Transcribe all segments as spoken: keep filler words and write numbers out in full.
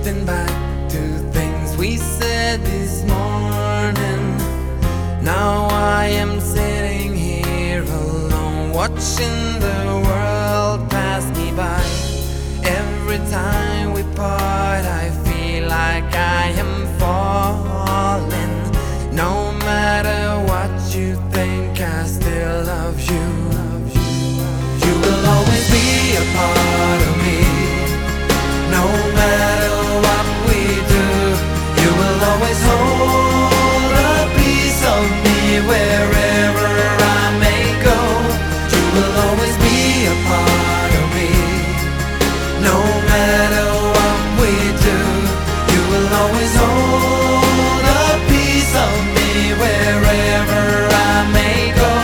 drifting back to things we said this morning. Now I am sitting here alone, watching the world pass me by. Every time we part, I feel like I am falling. No matter what you think, I still love you. You will always be a part of me. No matter what we do, you will always hold a piece of me wherever I may go. You will always be a part of me. No matter what we do, you will always hold a piece of me wherever I may go.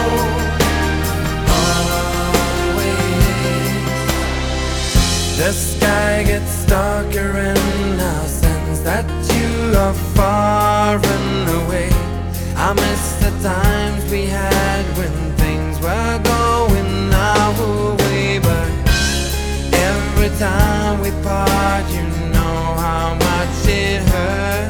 Always. The sky gets darker and I sense that you are far and away. I miss the times we had when things were going our way, but every time we part, you know how much it hurts.